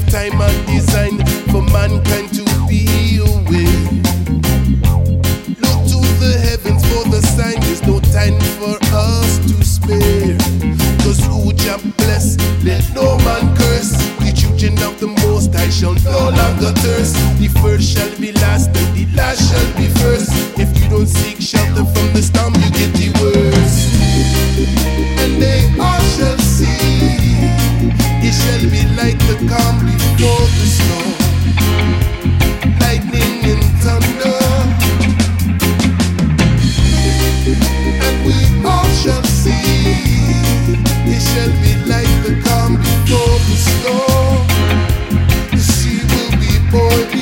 time and designed for mankind to be aware. Look to the heavens for the sign, there's no time for us to spare. Cause who Jah bless, let no man curse. The children of the Most High shall no longer thirst. The first shall be last and the last shall be first. If you don't seek shelter from the storm, you get the worst. And they all shall see, it shall be like the calm before the storm, lightning and thunder. And we all shall see, it shall be like the calm before the storm. The sea will be boiling.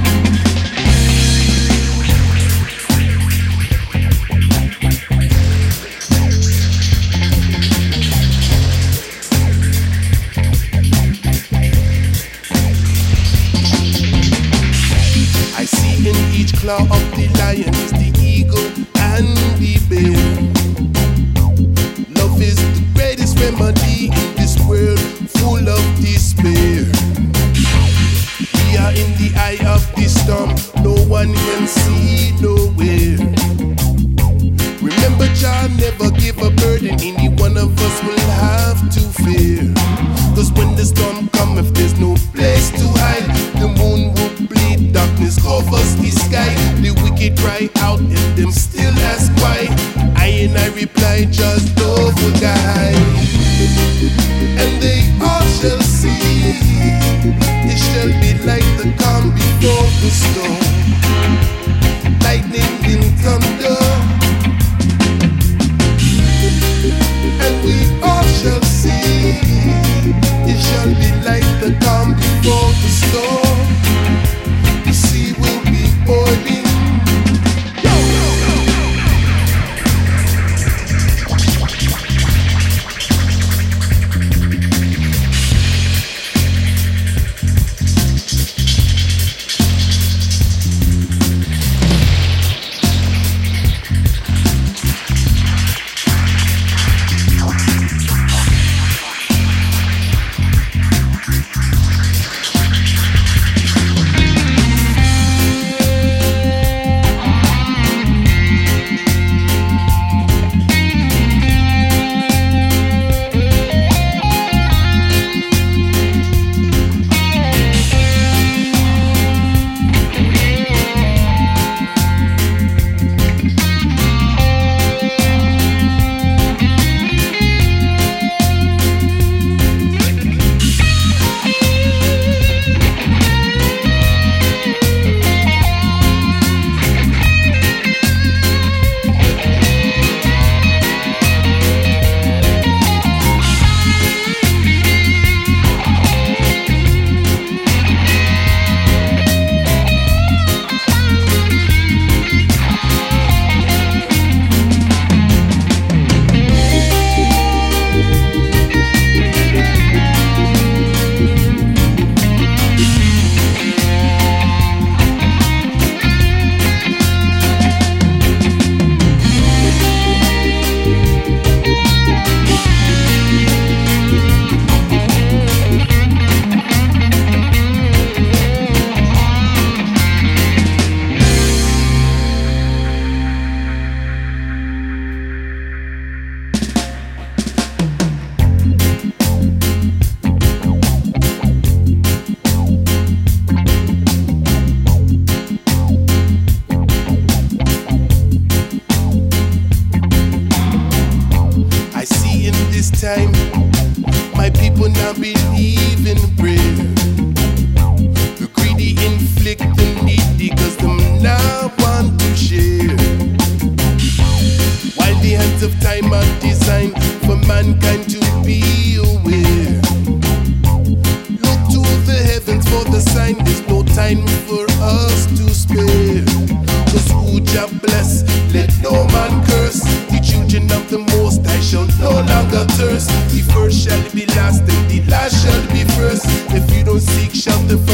I see in each claw of the lion is the eagle and the bear. Love is the greatest remedy in this world full of despair. We are in the eye of the storm, no one can see nowhere. Remember, Jah never give a burden, any one of us will have to fear. Cause when the storm come, if there's no place to hide, the moon will bleed, darkness covers the sky. The wicked cry out and them still ask why. I reply, just over guide. And they all shall see, it shall be like the calm before the storm, lightning and thunder. And we all shall see, it shall be like the calm before the storm. The sea will be boiling. Time, my people now believe in prayer. The greedy inflict the needy, cause them now want to share. While the hands of time are designed for mankind to be aware. Look to the heavens for the sign, there's no time for us to spare. Cause who Jah bless, let no man curse. The children of the Most High shall no longer thirst. The first shall be last and the last shall be first. If you don't seek shelter from